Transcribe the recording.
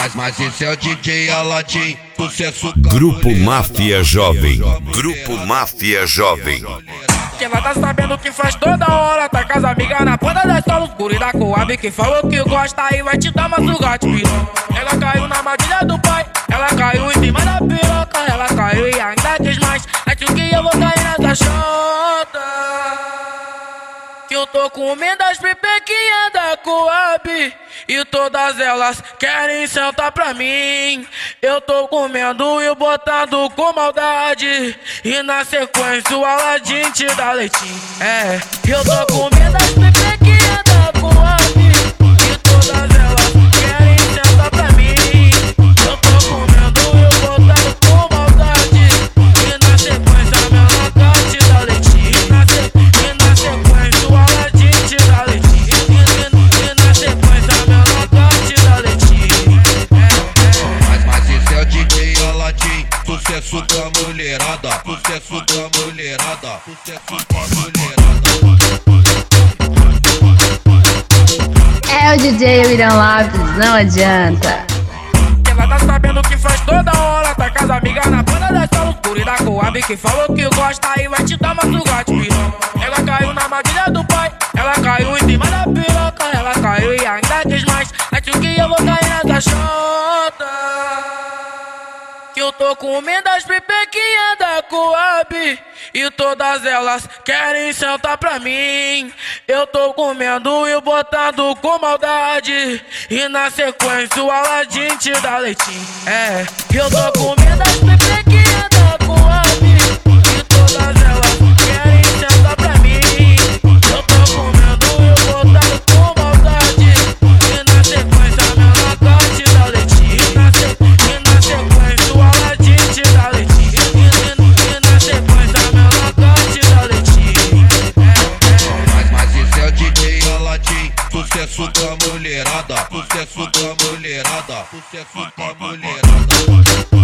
Mas esse é o DJ Aladim, sucesso. Grupo Máfia Jovem. Grupo Máfia Jovem. Que ela tá sabendo que faz toda hora. Tá com as amigas na ponta das solos. Guri da Coab que falou que gosta e vai te dar uma sugar de piroca. Ela caiu na armadilha do pai, ela caiu em cima da piroca. Ela caiu e ainda quis mais. Acho que eu vou cair nessa chota. Que eu tô comendo as pipequinhas da Coab e todas elas querem sentar pra mim. Eu tô comendo e botando com maldade, e na sequência o Aladim te dá leitinho. É, eu tô comendo as pipequinhas da Coab e todas elas querem sentar pra mim. Eu tô comendo e botando com maldade, e na sequência a menor te dá leitinho. E na sequência o Aladim te dá leitinho. E na sequência a menor te dá leitinho. Mas esse é o DJ Aladim, sucesso da mulherada, sucesso da mulherada, sucesso da mulherada. É o DJ William Lopes, não adianta. Ela tá sabendo que faz toda hora. Tá com as amigas na banda das solos. Guri da Coab que falou que gosta e vai te dar uma sugar de piroca. Ela caiu na armadilha do pai, ela caiu em cima da piroca. Ela caiu e ainda quis mais. Acho que eu vou cair nessa chota. Que eu tô comendo as pipequinhas da Coab e todas elas querem sentar pra mim. Eu tô comendo e botando com maldade, e na sequência o Aladim te dá leitinho. É, eu tô comendo as pipequinhas da Coab e todas elas querem sentar pra mim. Eu tô comendo e botando com maldade, e na sequência a menor te dá leitinho. E na sequência o Aladim te dá leitinho. E na sequência a menor te dá leitinho. Mas esse é o DJ Aladim, sucesso da mulherada, sucesso da mulherada, sucesso da mulherada.